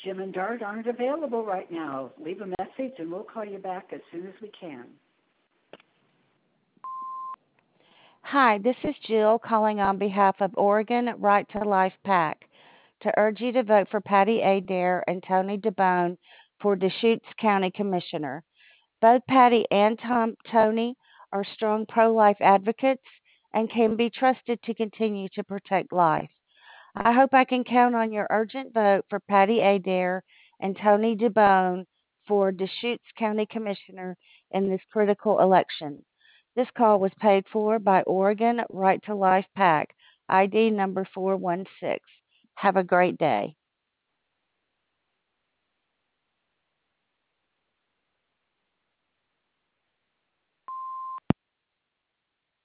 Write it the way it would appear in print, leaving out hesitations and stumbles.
Jim and Dart aren't available right now. Leave a message and we'll call you back as soon as we can. Hi, this is Jill calling on behalf of Oregon Right to Life PAC to urge you to vote for Patty Adair and Tony DeBone for Deschutes County Commissioner. Both Patty and Tony are strong pro life advocates and can be trusted to continue to protect life. I hope I can count on your urgent vote for Patty Adair and Tony DeBone for Deschutes County Commissioner in this critical election. This call was paid for by Oregon Right to Life PAC, ID number 416. Have a great day.